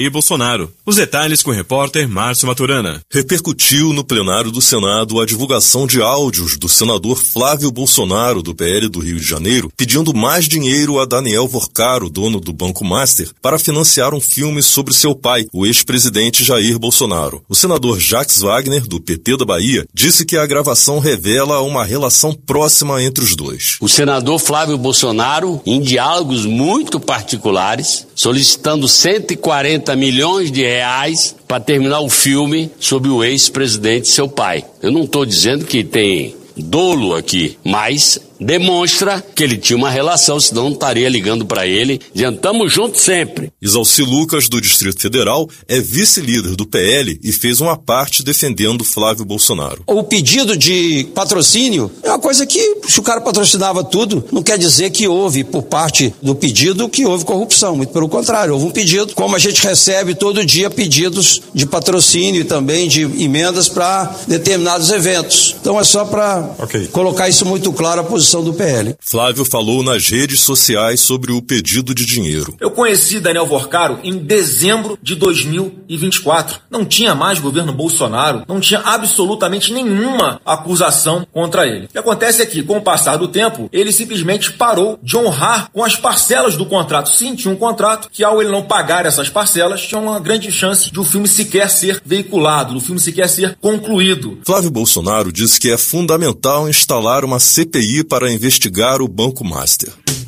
Jair Bolsonaro. Os detalhes com o repórter Márcio Maturana. Repercutiu no plenário do Senado a divulgação de áudios do senador Flávio Bolsonaro, do PL do Rio de Janeiro, pedindo mais dinheiro a Daniel Vorcaro, dono do Banco Master, para financiar um filme sobre seu pai, o ex-presidente Jair Bolsonaro. O senador Jacques Wagner, do PT da Bahia, disse que a gravação revela uma relação próxima entre os dois. O senador Flávio Bolsonaro, em diálogos muito particulares, solicitando 140 milhões de reais para terminar o filme sobre o ex-presidente, seu pai. Eu não estou dizendo que tem dolo aqui, mas demonstra que ele tinha uma relação, senão não estaria ligando para ele, dizendo, tamo junto sempre. Isalci Lucas, do Distrito Federal, é vice-líder do PL e fez uma parte defendendo Flávio Bolsonaro. O pedido de patrocínio é uma coisa que, se o cara patrocinava tudo, não quer dizer que houve, por parte do pedido, que houve corrupção. Muito pelo contrário, houve um pedido, como a gente recebe todo dia pedidos de patrocínio e também de emendas para determinados eventos. Então é só para colocar isso muito claro, a posição do PL. Flávio falou nas redes sociais sobre o pedido de dinheiro. Eu conheci Daniel Vorcaro em dezembro de 2024. Não tinha mais governo Bolsonaro, não tinha absolutamente nenhuma acusação contra ele. O que acontece é que, com o passar do tempo, ele simplesmente parou de honrar com as parcelas do contrato. Sim, tinha um contrato que, ao ele não pagar essas parcelas, tinha uma grande chance de o filme sequer ser veiculado, do filme sequer ser concluído. Flávio Bolsonaro disse que é fundamental instalar uma CPI para investigar o Banco Master.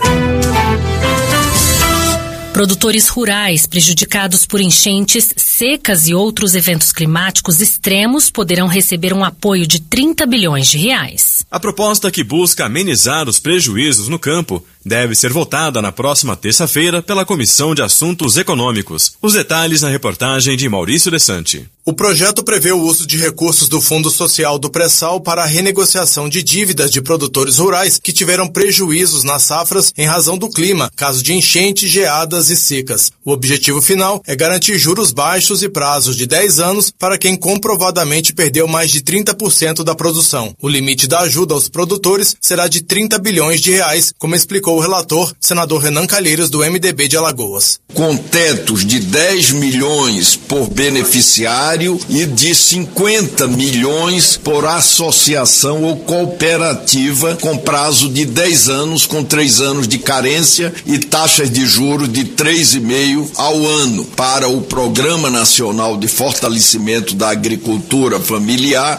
Produtores rurais prejudicados por enchentes, secas e outros eventos climáticos extremos poderão receber um apoio de 30 bilhões de reais. A proposta, que busca amenizar os prejuízos no campo, deve ser votada na próxima terça-feira pela Comissão de Assuntos Econômicos. Os detalhes na reportagem de Maurício Desante. O projeto prevê o uso de recursos do Fundo Social do Pré-Sal para a renegociação de dívidas de produtores rurais que tiveram prejuízos nas safras em razão do clima, caso de enchentes, geadas e secas. O objetivo final é garantir juros baixos e prazos de 10 anos para quem comprovadamente perdeu mais de 30% da produção. O limite da ajuda aos produtores será de 30 bilhões de reais, como explicou o relator, senador Renan Calheiros, do MDB de Alagoas. Com tetos de 10 milhões por beneficiário e de 50 milhões por associação ou cooperativa, com prazo de 10 anos, com 3 anos de carência e taxas de juros de 3,5% ao ano. Para o Programa Nacional de Fortalecimento da Agricultura Familiar,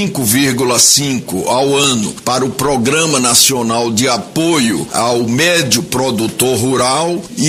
5,5% ao ano. Para o Programa Nacional de Apoio ao Médio Produtor Rural e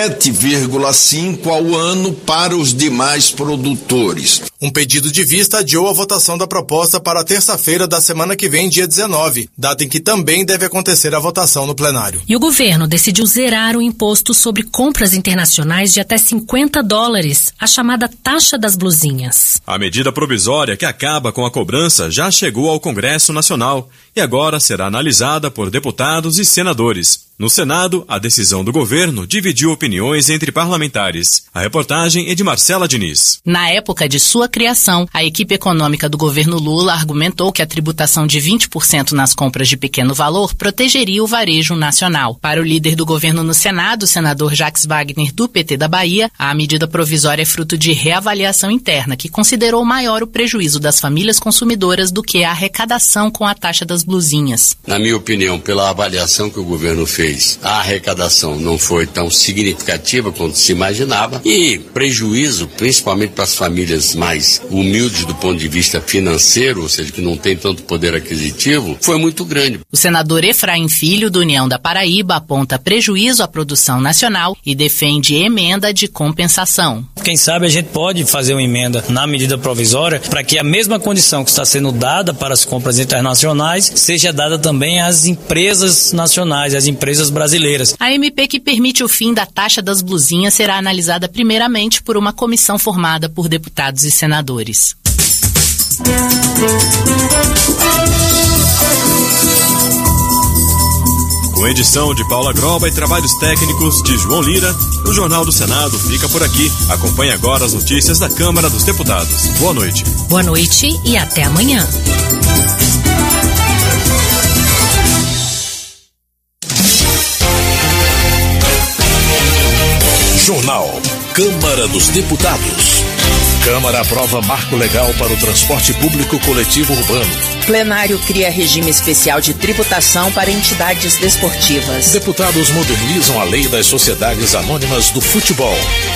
7,5% ao ano para os demais produtores. Um pedido de vista adiou a votação da proposta para terça-feira da semana que vem, dia 19, data em que também deve acontecer a votação no plenário. E o governo decidiu zerar o imposto sobre compras internacionais de até $50, a chamada taxa das blusinhas. A medida provisória que acaba com a cobrança já chegou ao Congresso Nacional e agora será analisada por deputados e senadores. No Senado, a decisão do governo dividiu opiniões entre parlamentares. A reportagem é de Marcela Diniz. Na época de sua criação, a equipe econômica do governo Lula argumentou que a tributação de 20% nas compras de pequeno valor protegeria o varejo nacional. Para o líder do governo no Senado, o senador Jacques Wagner, do PT da Bahia, a medida provisória é fruto de reavaliação interna, que considerou maior o prejuízo das famílias consumidoras do que a arrecadação com a taxa das blusinhas. Na minha opinião, pela avaliação que o governo fez, a arrecadação não foi tão significativa quanto se imaginava e prejuízo, principalmente para as famílias mais humildes do ponto de vista financeiro, ou seja, que não tem tanto poder aquisitivo, foi muito grande. O senador Efraim Filho, do União da Paraíba, aponta prejuízo à produção nacional e defende emenda de compensação. Quem sabe a gente pode fazer uma emenda na medida provisória para que a mesma condição que está sendo dada para as compras internacionais seja dada também às empresas nacionais, às empresas brasileiras. A MP que permite o fim da taxa das blusinhas será analisada primeiramente por uma comissão formada por deputados e senadores. Com edição de Paula Groba e trabalhos técnicos de João Lira, o Jornal do Senado fica por aqui. Acompanhe agora as notícias da Câmara dos Deputados. Boa noite. Boa noite e até amanhã. Jornal Câmara dos Deputados. Câmara aprova marco legal para o transporte público coletivo urbano. Plenário cria regime especial de tributação para entidades desportivas. Deputados modernizam a lei das sociedades anônimas do futebol.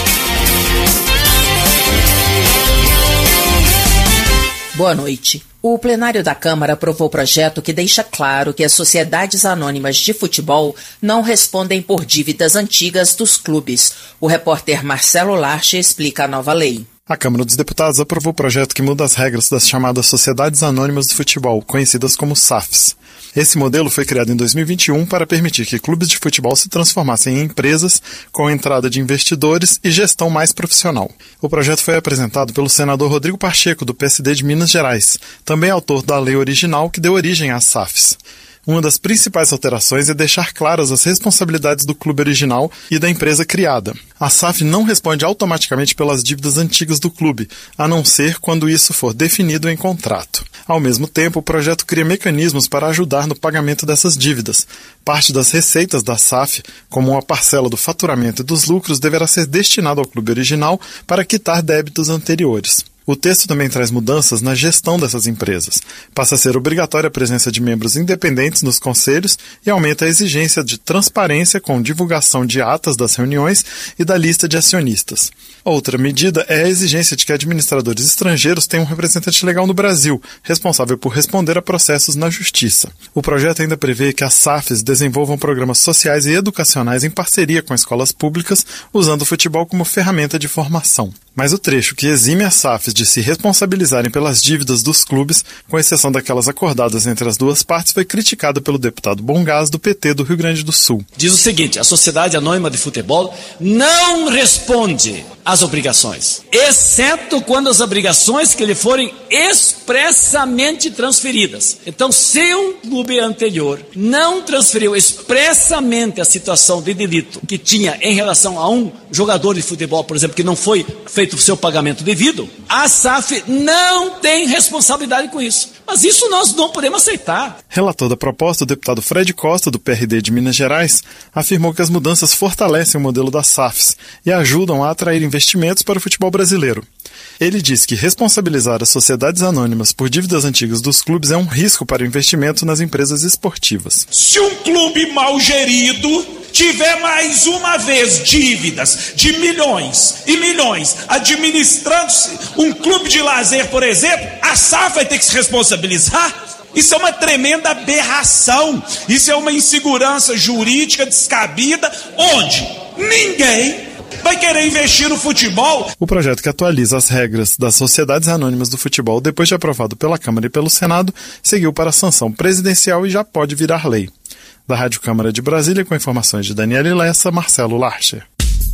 Boa noite. O plenário da Câmara aprovou o projeto que deixa claro que as sociedades anônimas de futebol não respondem por dívidas antigas dos clubes. O repórter Marcelo Larche explica a nova lei. A Câmara dos Deputados aprovou o projeto que muda as regras das chamadas Sociedades Anônimas do Futebol, conhecidas como SAFs. Esse modelo foi criado em 2021 para permitir que clubes de futebol se transformassem em empresas com entrada de investidores e gestão mais profissional. O projeto foi apresentado pelo senador Rodrigo Pacheco, do PSD de Minas Gerais, também autor da lei original que deu origem às SAFs. Uma das principais alterações é deixar claras as responsabilidades do clube original e da empresa criada. A SAF não responde automaticamente pelas dívidas antigas do clube, a não ser quando isso for definido em contrato. Ao mesmo tempo, o projeto cria mecanismos para ajudar no pagamento dessas dívidas. Parte das receitas da SAF, como uma parcela do faturamento e dos lucros, deverá ser destinado ao clube original para quitar débitos anteriores. O texto também traz mudanças na gestão dessas empresas. Passa a ser obrigatória a presença de membros independentes nos conselhos e aumenta a exigência de transparência com divulgação de atas das reuniões e da lista de acionistas. Outra medida é a exigência de que administradores estrangeiros tenham um representante legal no Brasil, responsável por responder a processos na Justiça. O projeto ainda prevê que as SAFs desenvolvam programas sociais e educacionais em parceria com escolas públicas, usando o futebol como ferramenta de formação. Mas o trecho que exime as SAFs de se responsabilizarem pelas dívidas dos clubes, com exceção daquelas acordadas entre as duas partes, foi criticado pelo deputado Bongás, do PT do Rio Grande do Sul. Diz o seguinte: a Sociedade Anônima de Futebol não responde às obrigações, exceto quando as obrigações que lhe forem expressamente transferidas. Então, se um clube anterior não transferiu expressamente a situação de delito que tinha em relação a um jogador de futebol, por exemplo, que não foi feito o seu pagamento devido, a SAF não tem responsabilidade com isso. Mas isso nós não podemos aceitar. Relator da proposta, o deputado Fred Costa, do PRD de Minas Gerais, afirmou que as mudanças fortalecem o modelo das SAFs e ajudam a atrair investimentos para o futebol brasileiro. Ele diz que responsabilizar as sociedades anônimas por dívidas antigas dos clubes é um risco para o investimento nas empresas esportivas. Se um clube mal gerido tiver mais uma vez dívidas de milhões e milhões, administrando-se um clube de lazer, por exemplo, a SAF vai ter que se responsabilizar? Isso é uma tremenda aberração, isso é uma insegurança jurídica descabida, onde ninguém vai querer investir no futebol. O projeto que atualiza as regras das sociedades anônimas do futebol, depois de aprovado pela Câmara e pelo Senado, seguiu para a sanção presidencial e já pode virar lei. Da Rádio Câmara de Brasília, com informações de Daniela Lessa, Marcelo Larcher.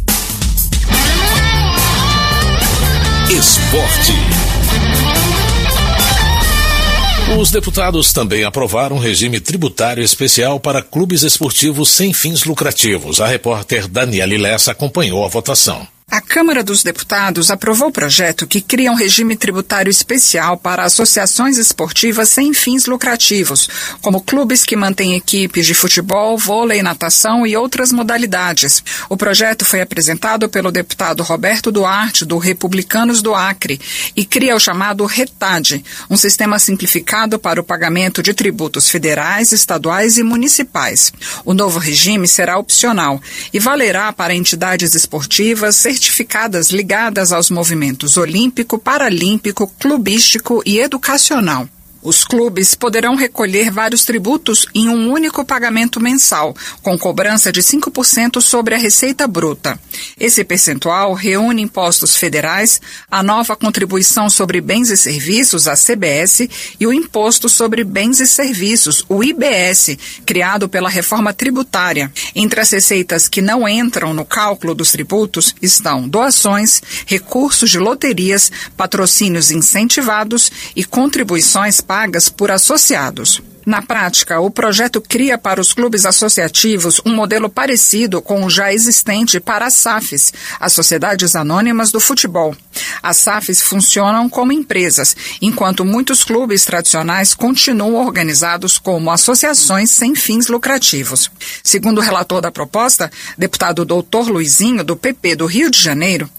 Esporte. Os deputados também aprovaram um regime tributário especial para clubes esportivos sem fins lucrativos. A repórter Daniela Lessa acompanhou a votação. A Câmara dos Deputados aprovou o projeto que cria um regime tributário especial para associações esportivas sem fins lucrativos, como clubes que mantêm equipes de futebol, vôlei, natação e outras modalidades. O projeto foi apresentado pelo deputado Roberto Duarte, do Republicanos do Acre, e cria o chamado RETAD, um sistema simplificado para o pagamento de tributos federais, estaduais e municipais. O novo regime será opcional e valerá para entidades esportivas certificadas ligadas aos movimentos olímpico, paralímpico, clubístico e educacional. Os clubes poderão recolher vários tributos em um único pagamento mensal, com cobrança de 5% sobre a receita bruta. Esse percentual reúne impostos federais, a nova contribuição sobre bens e serviços, a CBS, e o Imposto sobre Bens e Serviços, o IBS, criado pela reforma tributária. Entre as receitas que não entram no cálculo dos tributos estão doações, recursos de loterias, patrocínios incentivados e contribuições pagas por associados. Na prática, o projeto cria para os clubes associativos um modelo parecido com o já existente para as SAFs, as Sociedades Anônimas do Futebol. As SAFs funcionam como empresas, enquanto muitos clubes tradicionais continuam organizados como associações sem fins lucrativos. Segundo o relator da proposta, deputado Dr. Luizinho, do PP do Rio de Janeiro,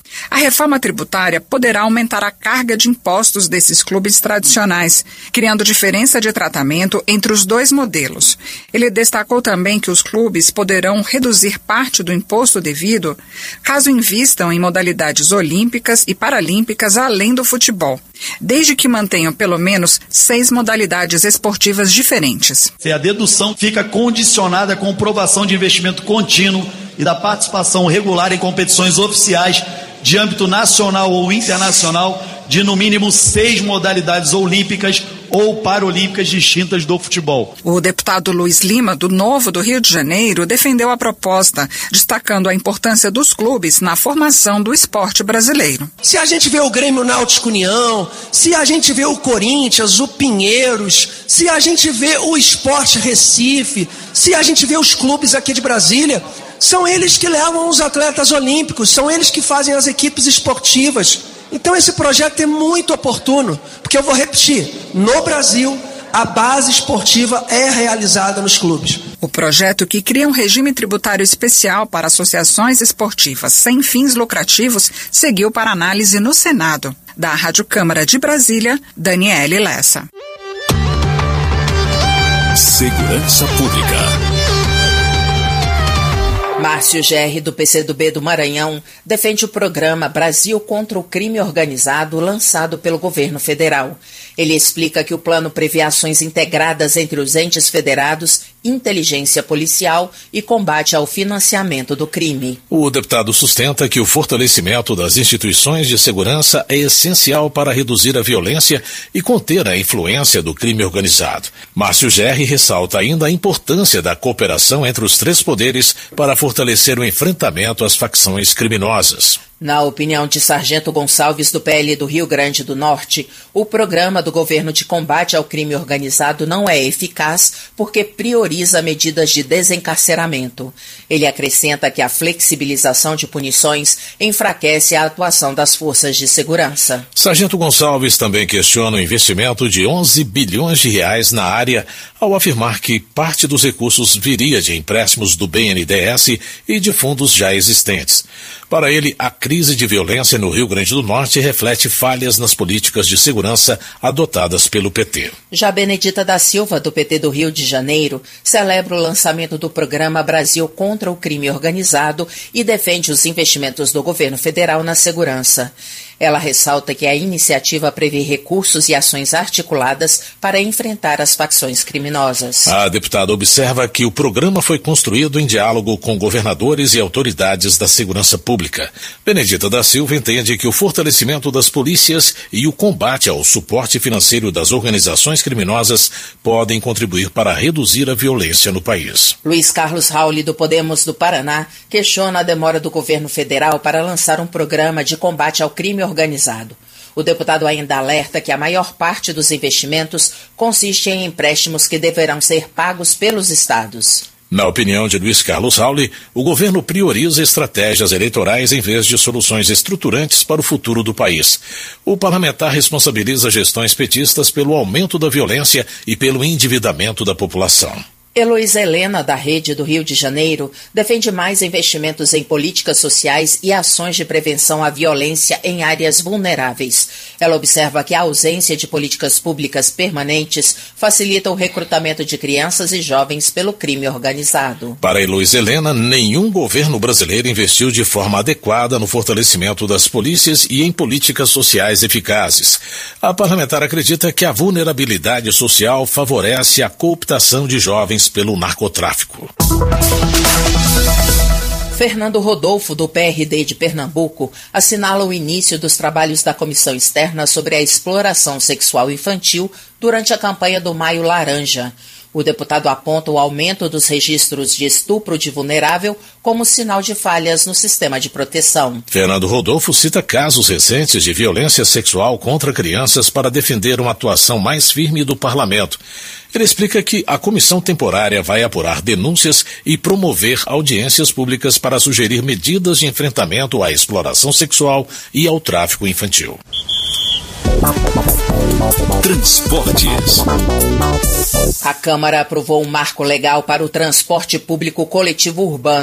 A reforma tributária poderá aumentar a carga de impostos desses clubes tradicionais, criando diferença de tratamento entre os dois modelos. Ele destacou também que os clubes poderão reduzir parte do imposto devido caso invistam em modalidades olímpicas e paralímpicas além do futebol, desde que mantenham pelo menos 6 modalidades esportivas diferentes. A dedução fica condicionada à comprovação de investimento contínuo e da participação regular em competições oficiais de âmbito nacional ou internacional de no mínimo 6 modalidades olímpicas ou paralímpicas distintas do futebol. O deputado Luiz Lima, do Novo do Rio de Janeiro, defendeu a proposta, destacando a importância dos clubes na formação do esporte brasileiro. Se a gente vê o Grêmio Náutico União, se a gente vê o Corinthians, o Pinheiros, se a gente vê o Sport Recife, se a gente vê os clubes aqui de Brasília, são eles que levam os atletas olímpicos, são eles que fazem as equipes esportivas. Então esse projeto é muito oportuno, porque eu vou repetir, no Brasil a base esportiva é realizada nos clubes. O projeto, que cria um regime tributário especial para associações esportivas sem fins lucrativos, seguiu para análise no Senado. Da Rádio Câmara de Brasília, Daniele Lessa. Segurança Pública. Márcio Gerri, do PCdoB do Maranhão, defende o programa Brasil contra o Crime Organizado lançado pelo governo federal. Ele explica que o plano prevê ações integradas entre os entes federados, inteligência policial e combate ao financiamento do crime. O deputado sustenta que o fortalecimento das instituições de segurança é essencial para reduzir a violência e conter a influência do crime organizado. Márcio Gerri ressalta ainda a importância da cooperação entre os 3 poderes para fortalecer o enfrentamento às facções criminosas. Na opinião de Sargento Gonçalves, do PL do Rio Grande do Norte, o programa do governo de combate ao crime organizado não é eficaz porque prioriza medidas de desencarceramento. Ele acrescenta que a flexibilização de punições enfraquece a atuação das forças de segurança. Sargento Gonçalves também questiona o investimento de 11 bilhões de reais na área, ao afirmar que parte dos recursos viria de empréstimos do BNDES e de fundos já existentes. Para ele, a crise de violência no Rio Grande do Norte reflete falhas nas políticas de segurança adotadas pelo PT. Já Benedita da Silva, do PT do Rio de Janeiro, celebra o lançamento do programa Brasil contra o Crime Organizado e defende os investimentos do governo federal na segurança. Ela ressalta que a iniciativa prevê recursos e ações articuladas para enfrentar as facções criminosas. A deputada observa que o programa foi construído em diálogo com governadores e autoridades da segurança pública. Benedita da Silva entende que o fortalecimento das polícias e o combate ao suporte financeiro das organizações criminosas podem contribuir para reduzir a violência no país. Luiz Carlos Rauli, do Podemos do Paraná, questiona a demora do governo federal para lançar um programa de combate ao crime organizado. O deputado ainda alerta que a maior parte dos investimentos consiste em empréstimos que deverão ser pagos pelos estados. Na opinião de Luiz Carlos Rauli, o governo prioriza estratégias eleitorais em vez de soluções estruturantes para o futuro do país. O parlamentar responsabiliza gestões petistas pelo aumento da violência e pelo endividamento da população. Heloísa Helena, da Rede do Rio de Janeiro, defende mais investimentos em políticas sociais e ações de prevenção à violência em áreas vulneráveis. Ela observa que a ausência de políticas públicas permanentes facilita o recrutamento de crianças e jovens pelo crime organizado. Para Heloísa Helena, nenhum governo brasileiro investiu de forma adequada no fortalecimento das polícias e em políticas sociais eficazes. A parlamentar acredita que a vulnerabilidade social favorece a cooptação de jovens pelo narcotráfico. Fernando Rodolfo, do PRD de Pernambuco, assinala o início dos trabalhos da Comissão Externa sobre a exploração sexual infantil durante a campanha do Maio Laranja. O deputado aponta o aumento dos registros de estupro de vulnerável como sinal de falhas no sistema de proteção. Fernando Rodolfo cita casos recentes de violência sexual contra crianças para defender uma atuação mais firme do parlamento. Ele explica que a comissão temporária vai apurar denúncias e promover audiências públicas para sugerir medidas de enfrentamento à exploração sexual e ao tráfico infantil. Transportes. A Câmara aprovou um marco legal para o transporte público coletivo urbano.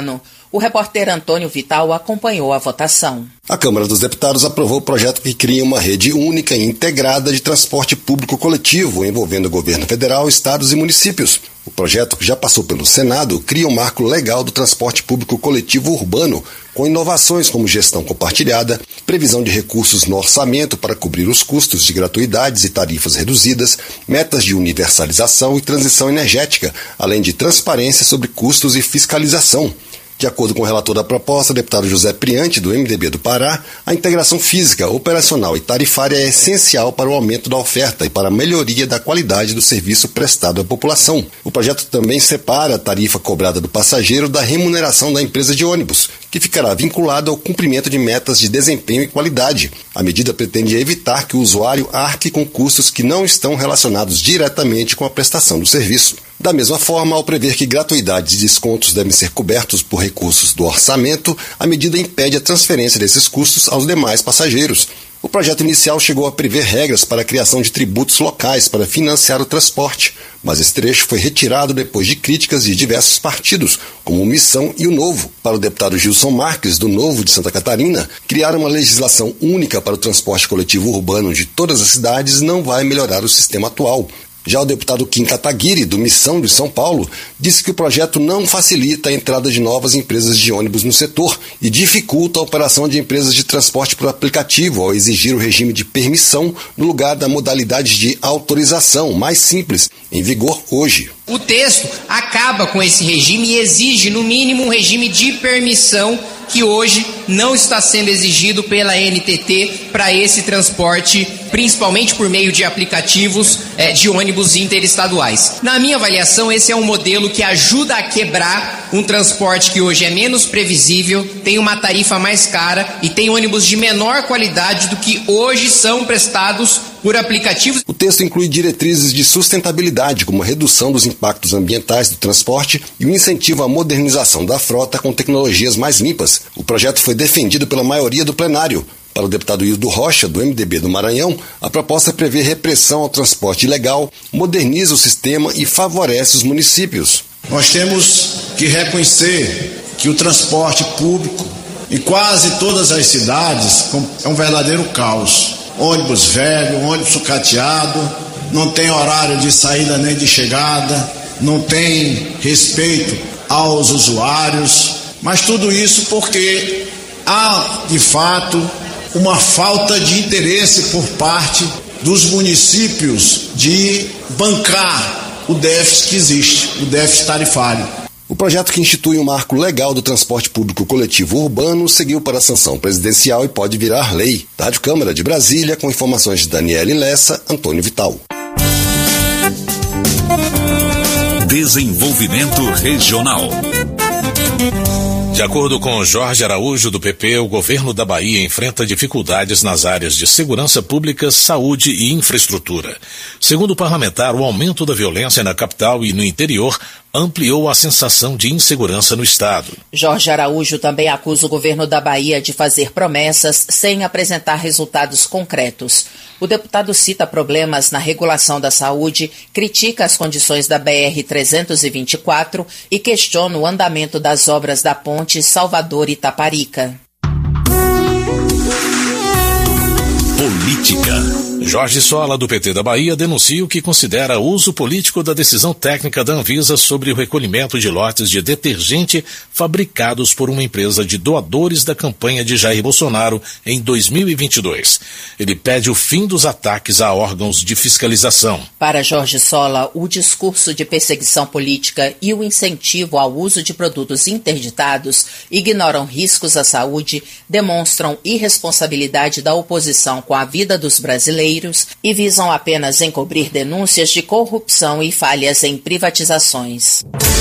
O repórter Antônio Vital acompanhou a votação. A Câmara dos Deputados aprovou o projeto que cria uma rede única e integrada de transporte público coletivo, envolvendo o governo federal, estados e municípios. O projeto, que já passou pelo Senado, cria um marco legal do transporte público coletivo urbano, com inovações como gestão compartilhada, previsão de recursos no orçamento para cobrir os custos de gratuidades e tarifas reduzidas, metas de universalização e transição energética, além de transparência sobre custos e fiscalização. De acordo com o relator da proposta, o deputado José Priante, do MDB do Pará, a integração física, operacional e tarifária é essencial para o aumento da oferta e para a melhoria da qualidade do serviço prestado à população. O projeto também separa a tarifa cobrada do passageiro da remuneração da empresa de ônibus, que ficará vinculada ao cumprimento de metas de desempenho e qualidade. A medida pretende evitar que o usuário arque com custos que não estão relacionados diretamente com a prestação do serviço. Da mesma forma, ao prever que gratuidades e descontos devem ser cobertos por recursos do orçamento, a medida impede a transferência desses custos aos demais passageiros. O projeto inicial chegou a prever regras para a criação de tributos locais para financiar o transporte, mas esse trecho foi retirado depois de críticas de diversos partidos, como o Missão e o Novo. Para o deputado Gilson Marques, do Novo de Santa Catarina, criar uma legislação única para o transporte coletivo urbano de todas as cidades não vai melhorar o sistema atual. Já o deputado Kim Kataguiri, do Missão de São Paulo, disse que o projeto não facilita a entrada de novas empresas de ônibus no setor e dificulta a operação de empresas de transporte por aplicativo ao exigir o regime de permissão no lugar da modalidade de autorização, mais simples, em vigor hoje. O texto acaba com esse regime e exige, no mínimo, um regime de permissão que hoje não está sendo exigido pela NTT para esse transporte, principalmente por meio de aplicativos de ônibus interestaduais. Na minha avaliação, esse é um modelo que ajuda a quebrar um transporte que hoje é menos previsível, tem uma tarifa mais cara e tem ônibus de menor qualidade do que hoje são prestados por aplicativos. O texto inclui diretrizes de sustentabilidade, como a redução dos impactos ambientais do transporte e o incentivo à modernização da frota com tecnologias mais limpas. O projeto foi defendido pela maioria do plenário. Para o deputado Hildo Rocha, do MDB do Maranhão, a proposta prevê repressão ao transporte ilegal, moderniza o sistema e favorece os municípios. Nós temos que reconhecer que o transporte público em quase todas as cidades é um verdadeiro caos. Ônibus velho, ônibus sucateado, não tem horário de saída nem de chegada, não tem respeito aos usuários, mas tudo isso porque há, de fato, uma falta de interesse por parte dos municípios de bancar o déficit que existe, o déficit tarifário. O projeto, que institui um marco legal do transporte público coletivo urbano, seguiu para a sanção presidencial e pode virar lei. Da Rádio Câmara de Brasília, com informações de Daniele Lessa, Antônio Vital. Desenvolvimento Regional. De acordo com Jorge Araújo, do PP, o governo da Bahia enfrenta dificuldades nas áreas de segurança pública, saúde e infraestrutura. Segundo o parlamentar, o aumento da violência na capital e no interior ampliou a sensação de insegurança no estado. Jorge Araújo também acusa o governo da Bahia de fazer promessas sem apresentar resultados concretos. O deputado cita problemas na regulação da saúde, critica as condições da BR-324 e questiona o andamento das obras da ponte Salvador-Itaparica. Política. Jorge Sola, do PT da Bahia, denuncia o que considera uso político da decisão técnica da Anvisa sobre o recolhimento de lotes de detergente fabricados por uma empresa de doadores da campanha de Jair Bolsonaro em 2022. Ele pede o fim dos ataques a órgãos de fiscalização. Para Jorge Sola, o discurso de perseguição política e o incentivo ao uso de produtos interditados ignoram riscos à saúde, demonstram irresponsabilidade da oposição com a vida dos brasileiros e visam apenas encobrir denúncias de corrupção e falhas em privatizações.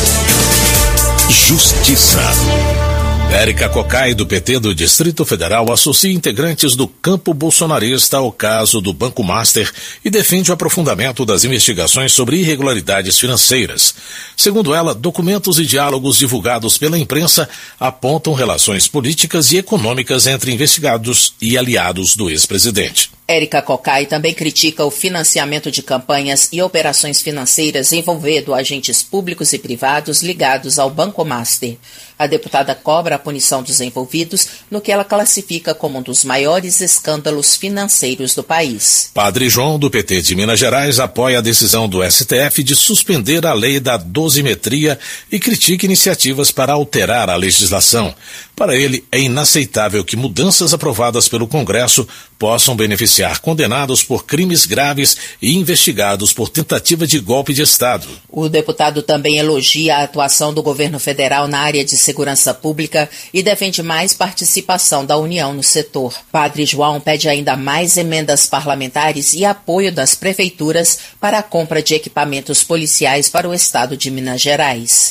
Justiça. Érica Cocai, do PT do Distrito Federal, associa integrantes do campo bolsonarista ao caso do Banco Master e defende o aprofundamento das investigações sobre irregularidades financeiras. Segundo ela, documentos e diálogos divulgados pela imprensa apontam relações políticas e econômicas entre investigados e aliados do ex-presidente. Érica Cocai também critica o financiamento de campanhas e operações financeiras envolvendo agentes públicos e privados ligados ao Banco Master. A deputada cobra a punição dos envolvidos no que ela classifica como um dos maiores escândalos financeiros do país. Padre João, do PT de Minas Gerais, apoia a decisão do STF de suspender a lei da dosimetria e critica iniciativas para alterar a legislação. Para ele, é inaceitável que mudanças aprovadas pelo Congresso possam beneficiar condenados por crimes graves e investigados por tentativa de golpe de Estado. O deputado também elogia a atuação do governo federal na área de segurança pública e defende mais participação da União no setor. Padre João pede ainda mais emendas parlamentares e apoio das prefeituras para a compra de equipamentos policiais para o estado de Minas Gerais.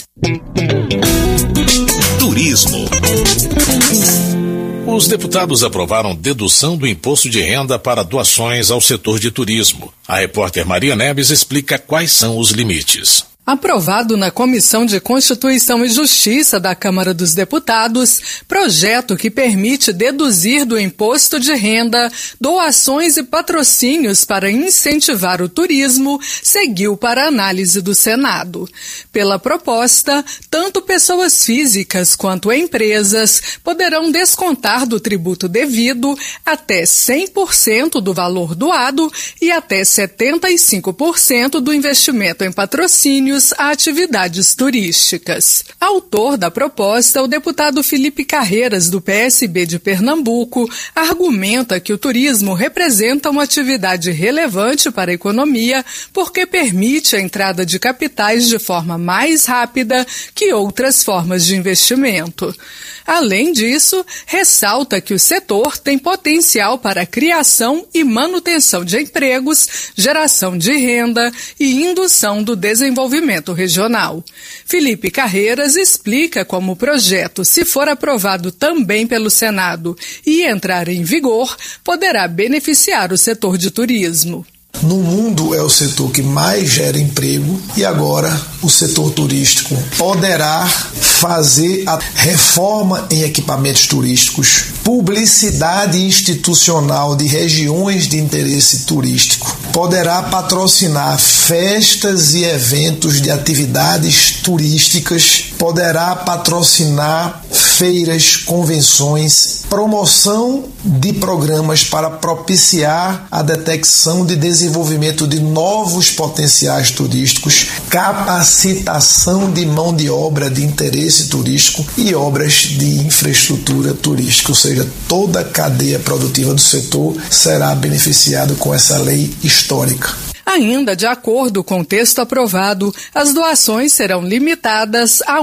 Turismo. Os deputados aprovaram dedução do imposto de renda para doações ao setor de turismo. A repórter Maria Neves explica quais são os limites. Aprovado na Comissão de Constituição e Justiça da Câmara dos Deputados, projeto que permite deduzir do imposto de renda doações e patrocínios para incentivar o turismo, seguiu para análise do Senado. Pela proposta, tanto pessoas físicas quanto empresas poderão descontar do tributo devido até 100% do valor doado e até 75% do investimento em patrocínio a atividades turísticas. Autor da proposta, o deputado Felipe Carreiras, do PSB de Pernambuco, argumenta que o turismo representa uma atividade relevante para a economia porque permite a entrada de capitais de forma mais rápida que outras formas de investimento. Além disso, ressalta que o setor tem potencial para a criação e manutenção de empregos, geração de renda e indução do desenvolvimento regional. Felipe Carreiras explica como o projeto, se for aprovado também pelo Senado e entrar em vigor, poderá beneficiar o setor de turismo. No mundo é o setor que mais gera emprego e agora o setor turístico poderá fazer a reforma em equipamentos turísticos, publicidade institucional de regiões de interesse turístico, poderá patrocinar festas e eventos de atividades turísticas, poderá patrocinar feiras, convenções, promoção de programas para propiciar a detecção de desenvolvimento de novos potenciais turísticos, capacitação de mão de obra de interesse turístico e obras de infraestrutura turística, ou seja, toda a cadeia produtiva do setor será beneficiada com essa lei histórica. Ainda de acordo com o texto aprovado, as doações serão limitadas a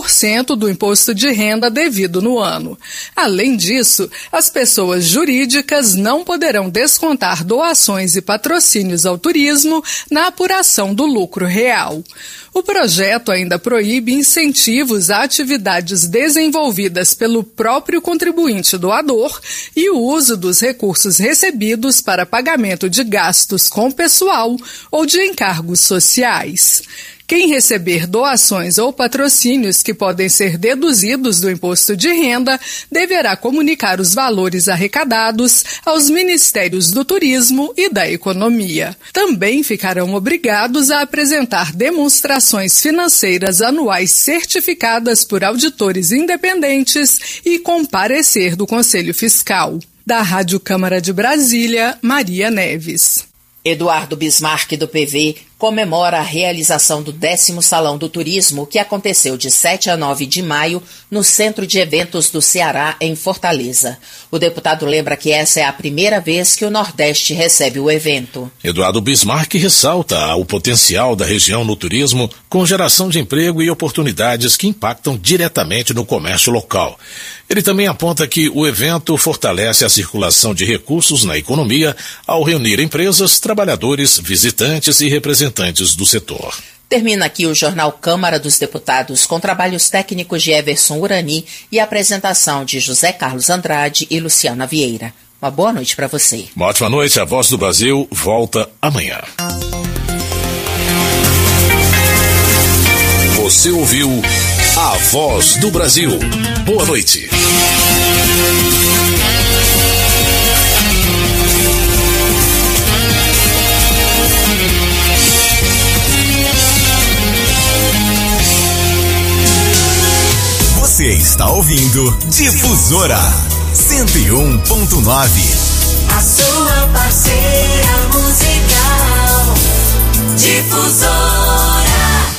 1% do imposto de renda devido no ano. Além disso, as pessoas jurídicas não poderão descontar doações e patrocínios ao turismo na apuração do lucro real. O projeto ainda proíbe incentivos a atividades desenvolvidas pelo próprio contribuinte doador e o uso dos recursos recebidos para pagamento de gastos com pessoal ou de encargos sociais. Quem receber doações ou patrocínios que podem ser deduzidos do imposto de renda deverá comunicar os valores arrecadados aos Ministérios do Turismo e da Economia. Também ficarão obrigados a apresentar demonstrações financeiras anuais certificadas por auditores independentes e com parecer do Conselho Fiscal. Da Rádio Câmara de Brasília, Maria Neves. Eduardo Bismarck, do PV, comemora a realização do 10º Salão do Turismo, que aconteceu de 7 a 9 de maio no Centro de Eventos do Ceará, em Fortaleza. O deputado lembra que essa é a primeira vez que o Nordeste recebe o evento. Eduardo Bismarck ressalta o potencial da região no turismo, com geração de emprego e oportunidades que impactam diretamente no comércio local. Ele também aponta que o evento fortalece a circulação de recursos na economia ao reunir empresas, trabalhadores, visitantes e representantes do setor. Termina aqui o Jornal Câmara dos Deputados, com trabalhos técnicos de Everson Urani e apresentação de José Carlos Andrade e Luciana Vieira. Uma boa noite para você. Uma ótima noite. A Voz do Brasil volta amanhã. Você ouviu A Voz do Brasil. Boa noite. Você está ouvindo Difusora 101.9. A sua parceira musical. Difusora.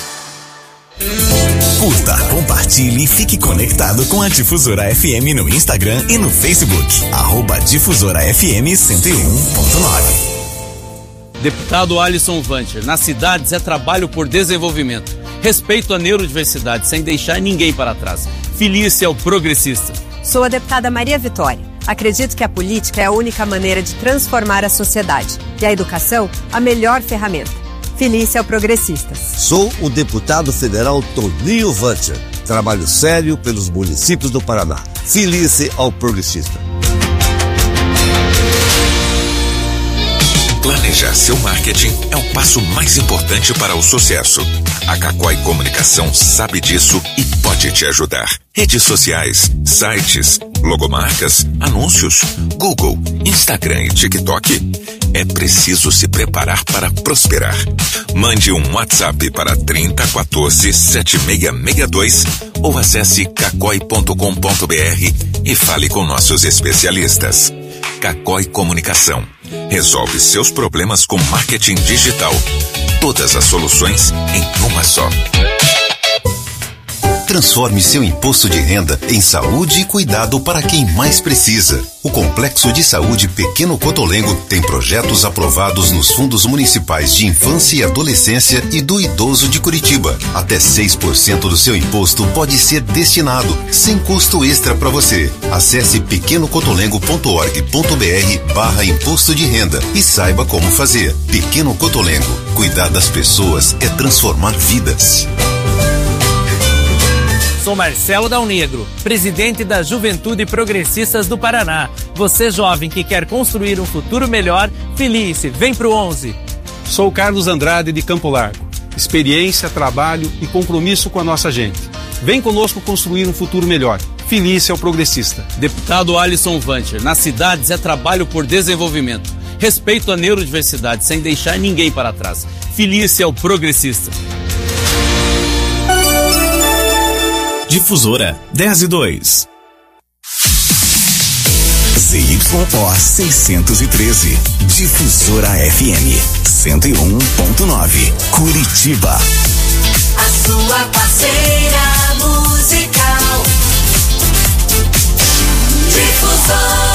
Curta, compartilhe e fique conectado com a Difusora FM no Instagram e no Facebook. @Difusora FM 101.9. Deputado Alisson Vancher, nas cidades é trabalho por desenvolvimento. Respeito à neurodiversidade, sem deixar ninguém para trás. Filie-se ao progressista. Sou a deputada Maria Vitória. Acredito que a política é a única maneira de transformar a sociedade e a educação a melhor ferramenta. Filie-se ao progressistas. Sou o deputado federal Toninho Vancher. Trabalho sério pelos municípios do Paraná. Filie-se ao progressista. Planejar seu marketing é o passo mais importante para o sucesso. A Cacói Comunicação sabe disso e pode te ajudar. Redes sociais, sites, logomarcas, anúncios, Google, Instagram e TikTok. É preciso se preparar para prosperar. Mande um WhatsApp para 3014 7662 ou acesse cacói.com.br e fale com nossos especialistas. Cacói Comunicação. Resolve seus problemas com marketing digital. Todas as soluções em uma só. Transforme seu imposto de renda em saúde e cuidado para quem mais precisa. O Complexo de Saúde Pequeno Cotolengo tem projetos aprovados nos fundos municipais de infância e adolescência e do idoso de Curitiba. Até 6% do seu imposto pode ser destinado, sem custo extra para você. Acesse pequenocotolengo.org.br/imposto de renda e saiba como fazer. Pequeno Cotolengo. Cuidar das pessoas é transformar vidas. Sou Marcelo Dal Negro, presidente da Juventude Progressistas do Paraná. Você jovem que quer construir um futuro melhor, filie-se, vem pro 11. Sou Carlos Andrade de Campo Largo. Experiência, trabalho e compromisso com a nossa gente. Vem conosco construir um futuro melhor. Filie-se ao progressista. Deputado Alisson Vancher, nas cidades é trabalho por desenvolvimento. Respeito à neurodiversidade, sem deixar ninguém para trás. Filie-se ao progressista. Difusora 10:02. ZYO 613. Difusora FM 101.9. Curitiba. A sua parceira musical. Difusora.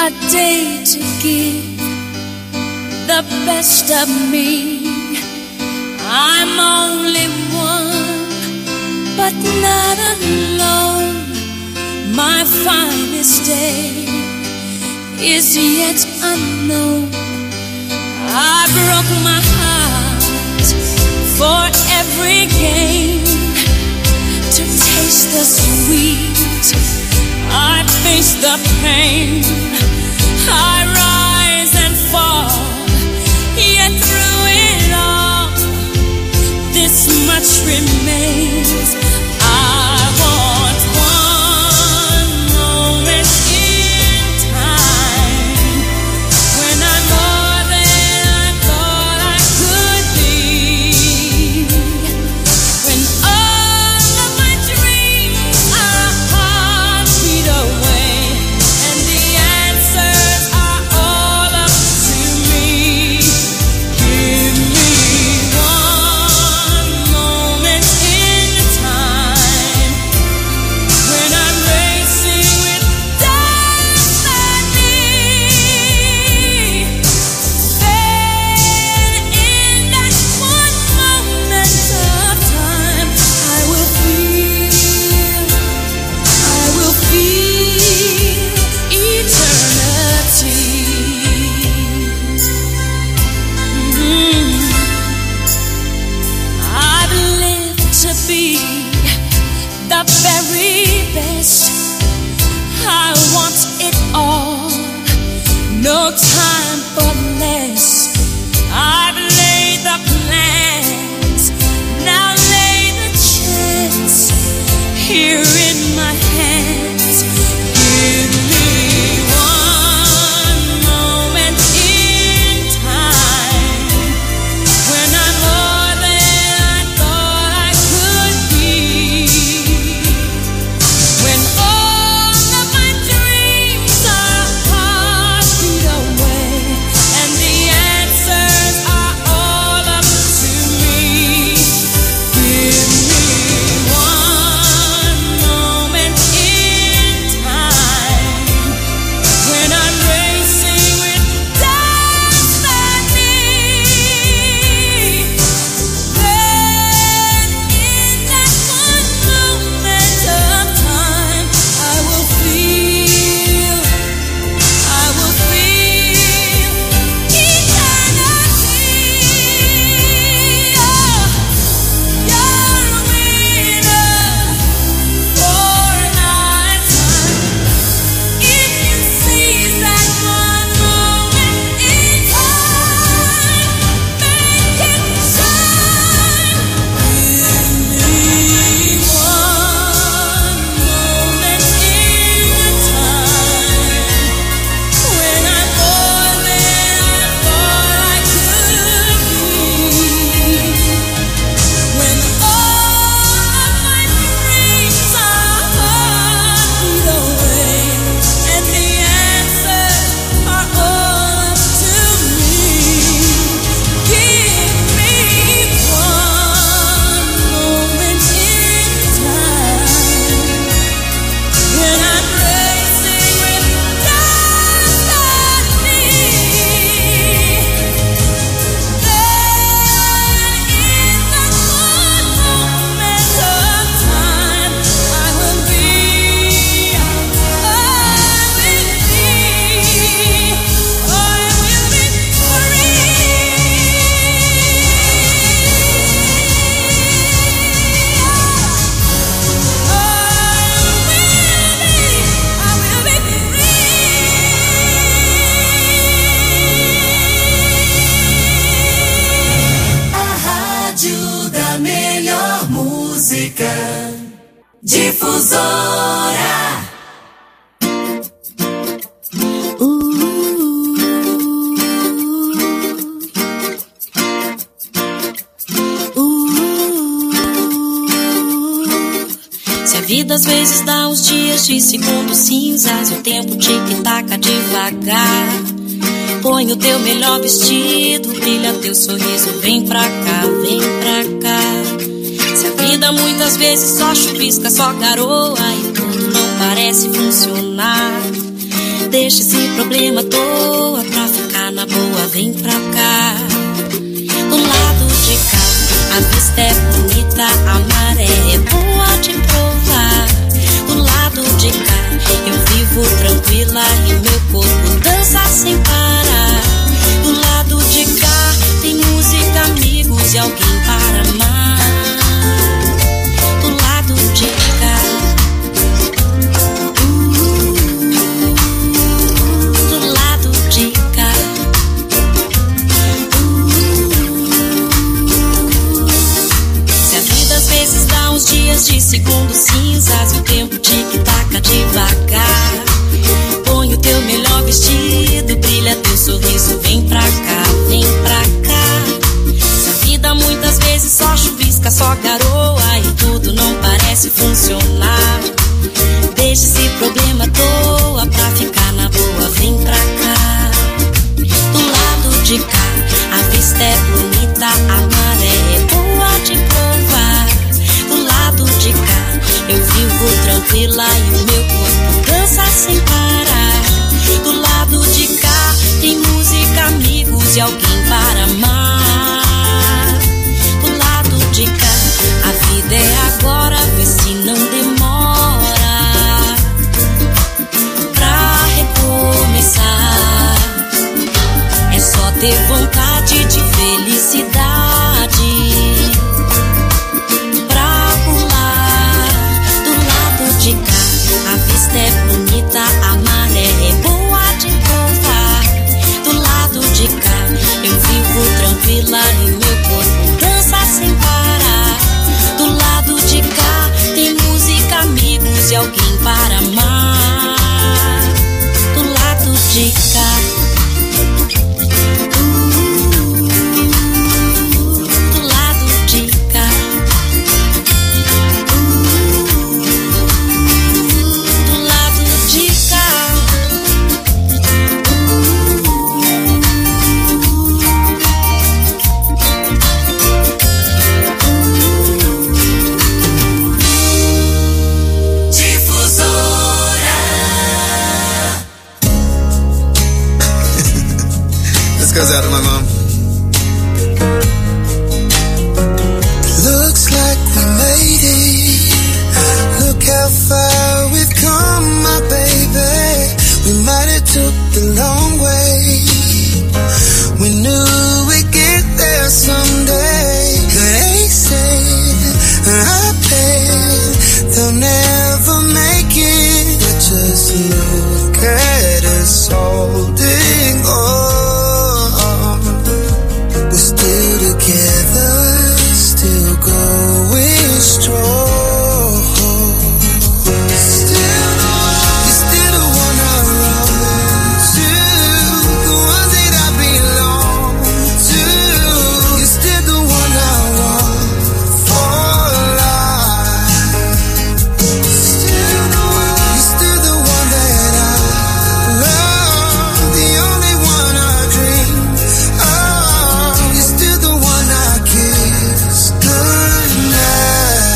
a day to give the best of me. I'm only one, but not alone. My finest day is yet unknown. I broke my heart for every gain, to taste the sweet, I face the pain. I rise and fall, yet through it all, this much remains. I want one moment in time when I'm more than I thought I could be, when all of my dreams are a heartbeat away, and the answers are all up to me. Give me one moment in time when I'm racing with destiny. Then in that one moment of time, I will feel eternity. I've lived to be the very best. I want it all, no time for less. I've laid the plans, now lay the chance here in my hands. Give me one moment in time when I'm more than I thought I could be, when all of my dreams are a heartbeat away, and the answers are all up to me. Give me one moment in time when I'm racing with destiny. Then in that one moment of time, I will feel eternity. Oh, you're a winner for a lifetime. If you seize that one moment in time, make it shine. Give me one moment in time when I'm more than I thought I could be, when all of my dreams are a heartbeat away, and the answers are all up to me. Give me one moment in time when I'm racing with destiny. Then in that one moment of time, I will be, I will be A rádio da melhor música. Difusora. Se a vida às vezes dá uns dias de segundos cinzas, o tempo tic-taca devagar. Põe o teu melhor vestido, brilha teu sorriso, vem pra cá, vem pra cá. Se a vida muitas vezes só chuvisca, só garoa e tudo não parece funcionar, Deixa esse problema à toa, pra ficar na boa, vem pra cá. Do lado de cá, a vista é bonita, a maré é boa de provar. Do lado de cá, eu vivo tranquila e meu corpo dança sem parar. Do lado de cá, tem música, amigos e alguém para amar. Do lado de cá, do lado de cá, se a vida às vezes dá uns dias de segundos cinzas, o tempo tic-taca devagar. Põe o teu melhor vestido, brilha teu sorriso, vem pra cá, vem pra cá. Se a vida muitas vezes só chuvisca, só garoa e tudo não parece funcionar, deixa esse problema à toa, pra ficar na boa, vem pra cá. Do lado de cá, a vista é bonita, a maré é boa de provar. Do lado de cá, eu vivo tranquila e o meu corpo dança sem parar. Do lado de cá, tem música, amigos e alguém para amar. Do lado de cá, a vida é agora, vê se não demora pra recomeçar. É só ter vontade de felicidade pra pular. Do lado de cá, a vista é bonita, a maré é boa de provar. Do lado de cá, eu vivo tranquila e meu corpo dança sem parar. Do lado de cá, tem música, amigos e alguém para amar. Do lado de cá, do lado de cá, do lado de cá. This goes out to my mom. Looks like we made it. Look how far we've come, my baby. We might have took the long way. We knew we'd get there someday. They said, I bet they'll never make it. But just look at us holding on. We're still together, still going strong. Still the one, you're still the one I run to, the one that I belong to. You're still the one I want for life. Still the one, you're still the one that I love, the only one I dream of. You're still the one I kiss goodnight.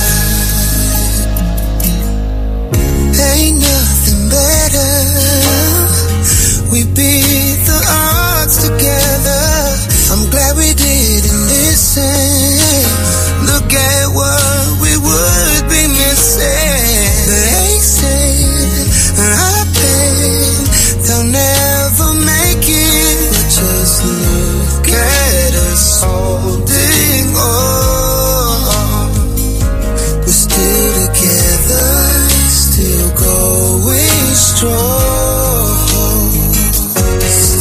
Ain't nothing better. We beat the odds together. I'm glad we didn't listen. Look at what we would be missing. They said, I bet they'll never make it. But just look at us holding on. We're still together, still going strong.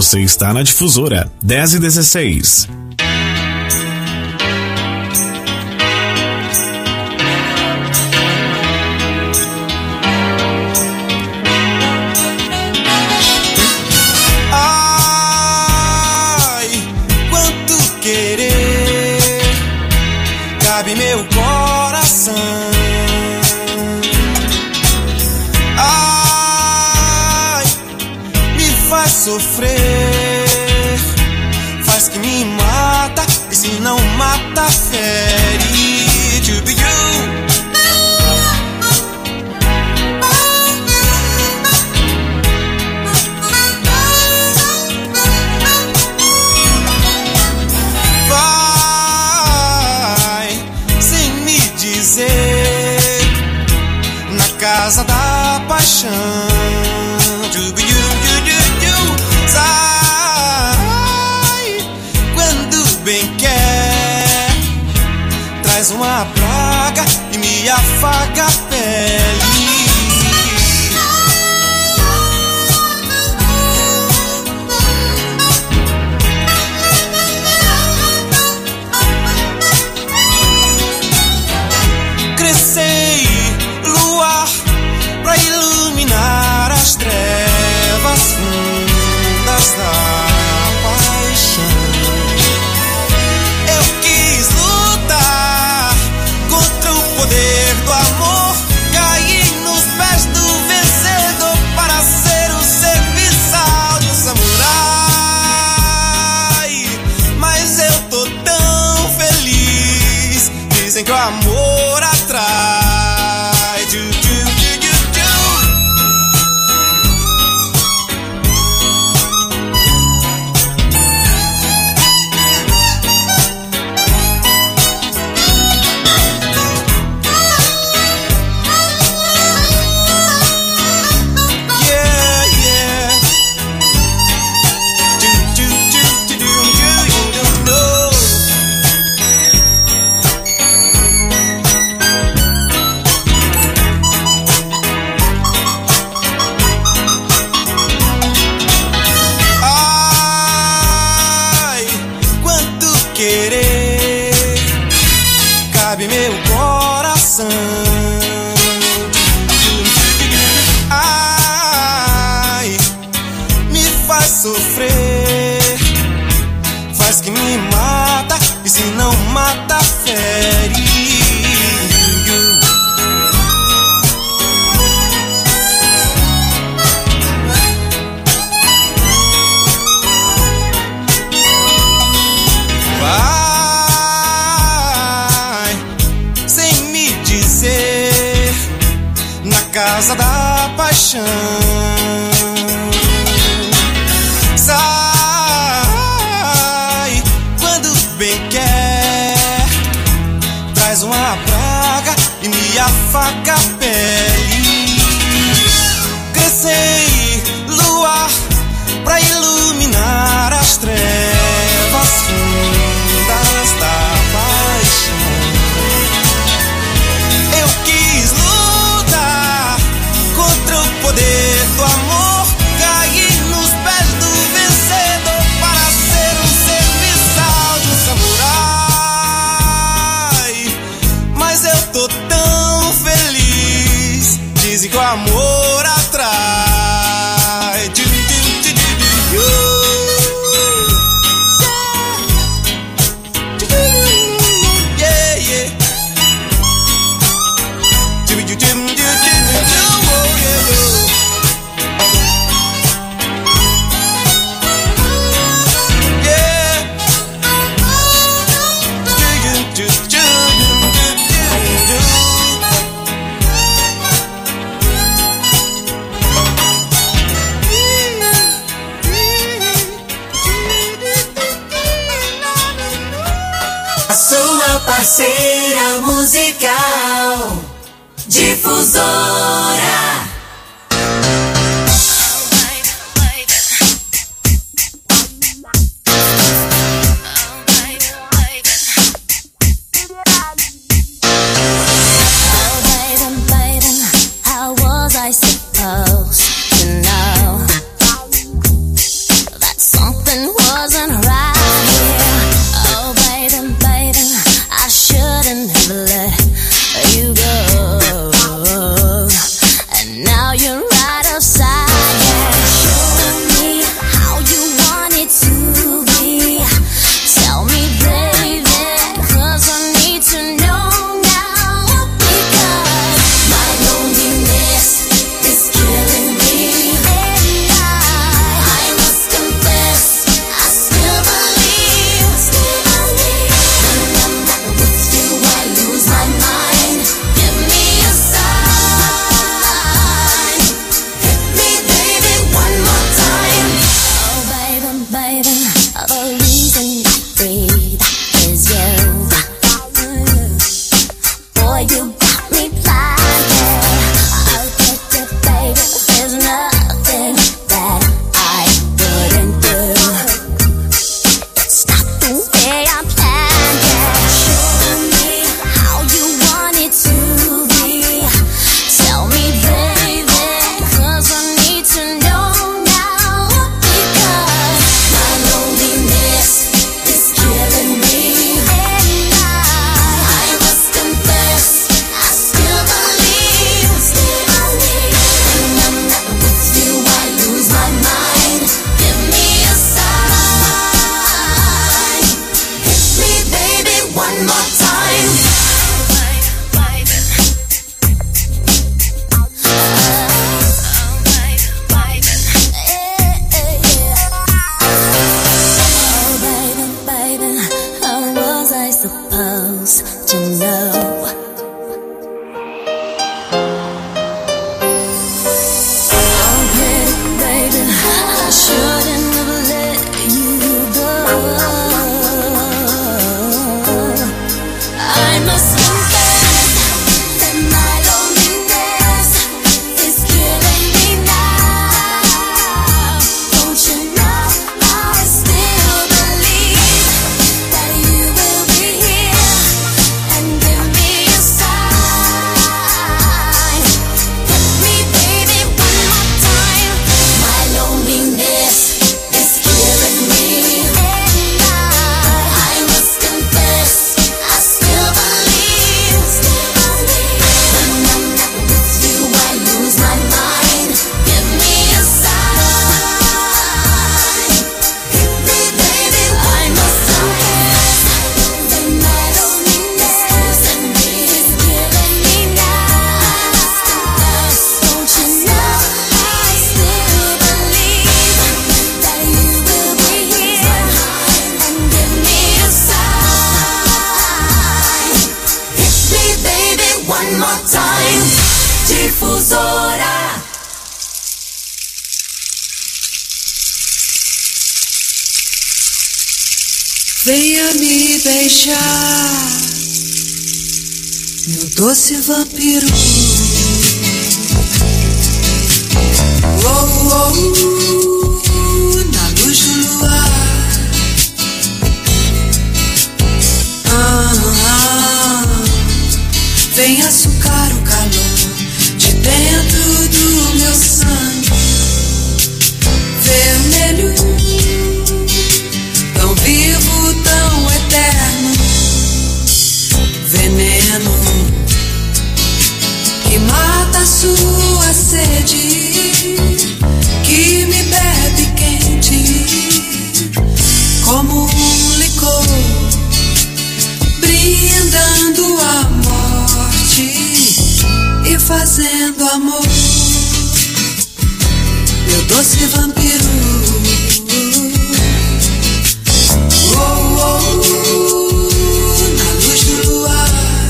Você está na Difusora 10 e 16. Cabe meu coração. Ai, me faz sofrer, faz que me mata, e se não mata, fere. To be you. Na casa da paixão, sai quando bem quer, traz uma praga e me afaga a pele. Crescei, luar, pra iluminar as trevas fundas da paixão. Eu quis lutar contra o poder do amor, caí nos pés do vencedor para ser o serviçal de um samurai. Mas eu tô tão feliz, dizem que o amor atrai. Cabe meu coração. Ai, me faz sofrer, faz que me mata, e se não mata, fere. Casa da paixão, sai quando bem quer, traz uma praga e me afaga a pele. Crescei, luar, pra iluminar as trevas fundas da paixão. Eu quis contra o poder do amor, caí nos pés do vencedor para ser um serviçal de um samurai. Mas eu tô tão feliz, dizem que o amor atrai. Sua parceira musical, Difusora. I supposed to know that Showtime Difusora. Venha me beijar, meu doce vampiro. Oh, oh, na luz do luar. Vem açucar o calor de dentro do meu sangue vermelho, tão vivo, tão eterno, veneno que mata a sua sede, que me bebe quente como um licor, brindando a morte e fazendo amor, meu doce vampiro. Oh, oh, na luz do luar.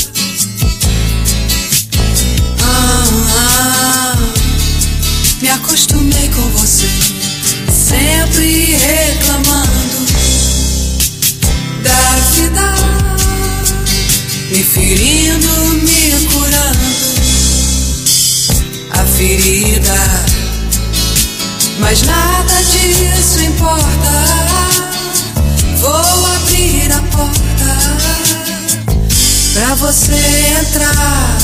Me acostumei com você, sempre reclamando da vida, me ferindo, me curando a ferida, mas nada disso importa. Vou abrir a porta pra você entrar,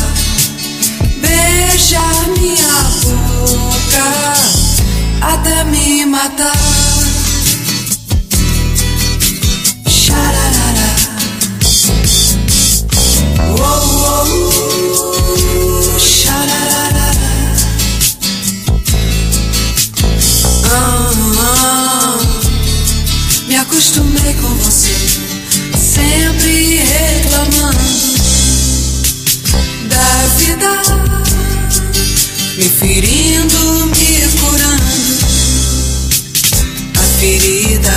beijar minha boca até me matar. Xararara. Oh, oh, xararara. Me acostumei com você, sempre reclamando da vida, me ferindo, me curando a ferida,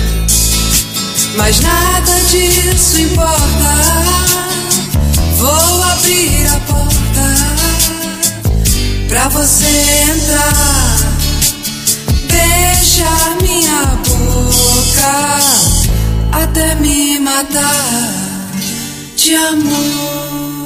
mas nada disso importa. Vou abrir a porta pra você entrar, beijar minha boca até me matar de amor.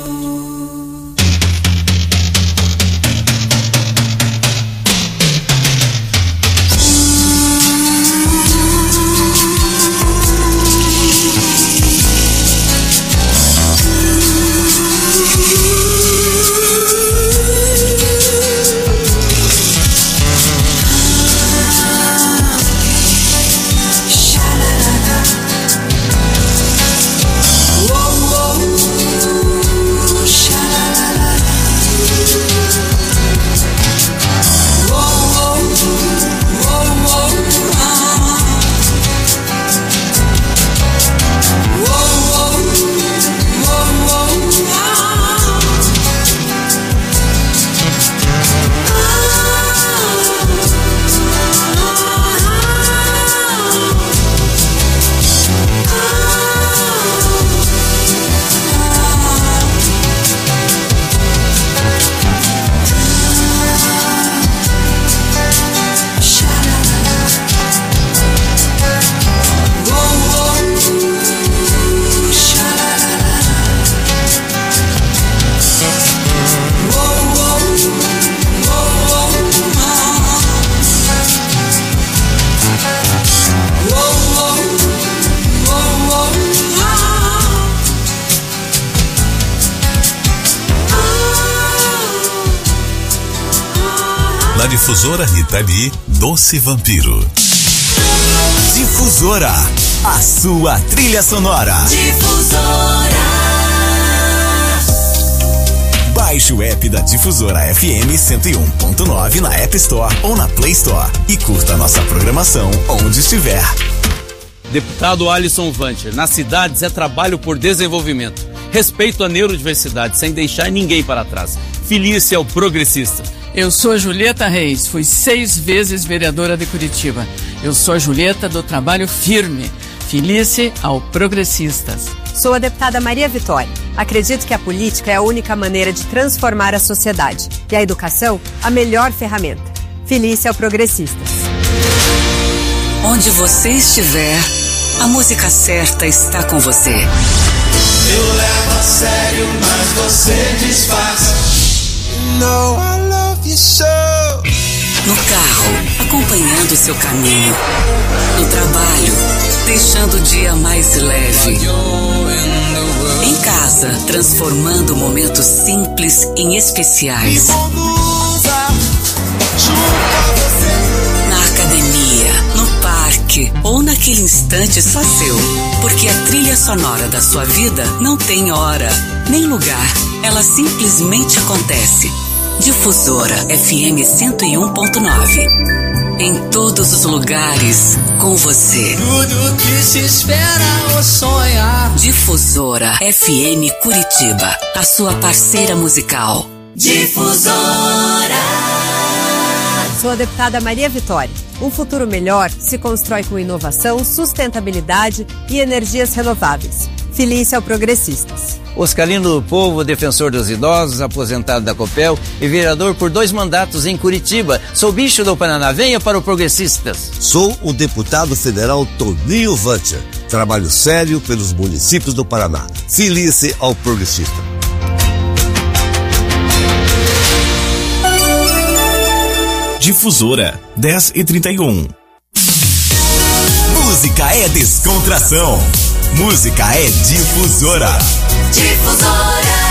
Na Difusora Rita Lee, Doce Vampiro. Difusora, a sua trilha sonora. Difusora. Baixe o app da Difusora FM 101.9 na App Store ou na Play Store e curta nossa programação onde estiver. Deputado Alisson Vancher, nas cidades é trabalho por desenvolvimento. Respeito à neurodiversidade, sem deixar ninguém para trás. Felícia é o progressista. Eu sou a Julieta Reis, fui 6 vezes vereadora de Curitiba. Eu sou a Julieta do trabalho firme. Filice ao Progressistas. Sou a deputada Maria Vitória. Acredito que a política é a única maneira de transformar a sociedade e a educação a melhor ferramenta. Filice ao Progressistas. Onde você estiver, a música certa está com você. Eu levo a sério, mas você disfarça. No, I love you so. No carro, acompanhando seu caminho. No trabalho, deixando o dia mais leve. Em casa, transformando momentos simples em especiais. Na academia, no parque ou naquele instante só seu. Porque a trilha sonora da sua vida não tem hora, nem lugar. Ela simplesmente acontece. Difusora FM 101.9. Em todos os lugares, com você. Tudo que se espera ou sonha. Difusora FM Curitiba, a sua parceira musical. Difusora. Sou a deputada Maria Vitória. Um futuro melhor se constrói com inovação, sustentabilidade e energias renováveis. Filice ao Progressistas. Oscarino do Povo, defensor dos idosos, aposentado da Copel e vereador por 2 mandatos em Curitiba. Sou bicho do Paraná, venha para o Progressistas. Sou o deputado federal Toninho Vancher. Trabalho sério pelos municípios do Paraná. Filice ao Progressista. Difusora 10h31. Música é descontração. Música é Difusora. Difusora.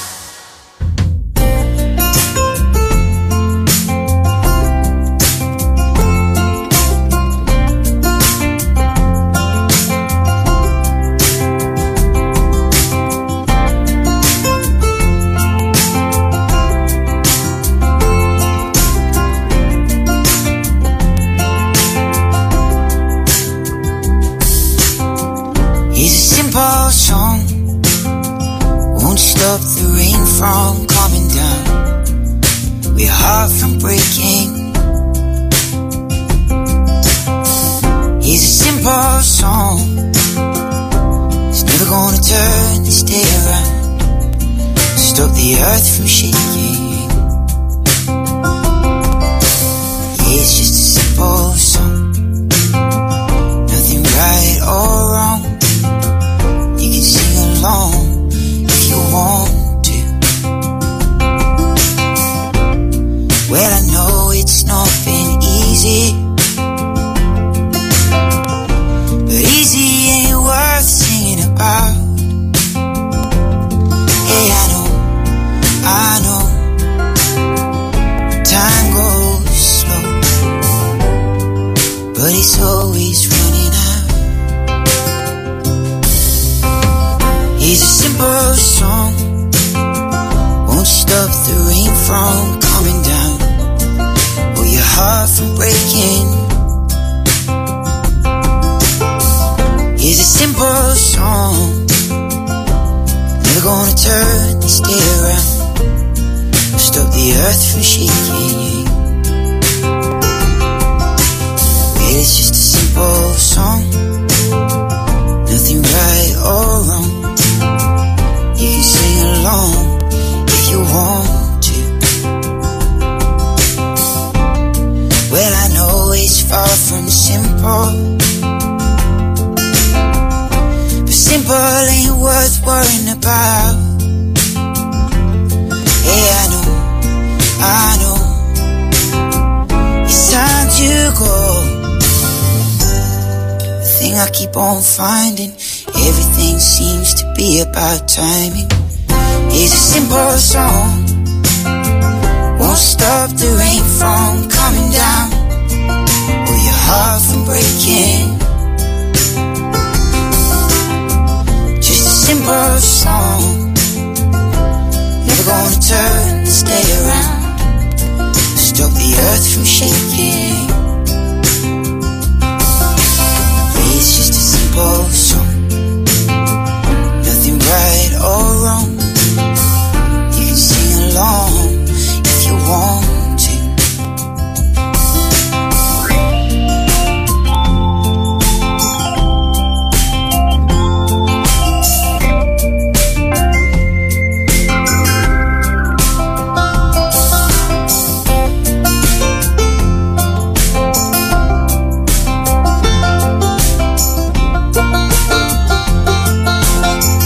Song, won't stop the rain from coming down, we're heart from breaking. It's a simple song, it's never gonna turn this day around, to stop the earth from shaking. It's just a simple song, nothing right or wrong. You can sing along if you want to. Well, I know it's not been easy, but easy ain't worth singing about. Hey, I know, time goes slow, but it's always running out. It's a simple song, won't stop the rain from coming down, or your heart from breaking. It's a simple song, never gonna turn this day around, stop the earth from shaking. Well, it's just a simple song, nothing right or wrong. You can sing along if you want to. Well, I know it's far from simple, but simple ain't worth worrying about. Hey, I know, it's time to go. The thing I keep on finding, everything seems to be about timing. It's a simple song, won't stop the rain from coming down, or your heart from breaking. Just a simple song, never gonna turn this day around, stop the earth from shaking. It's just a simple song,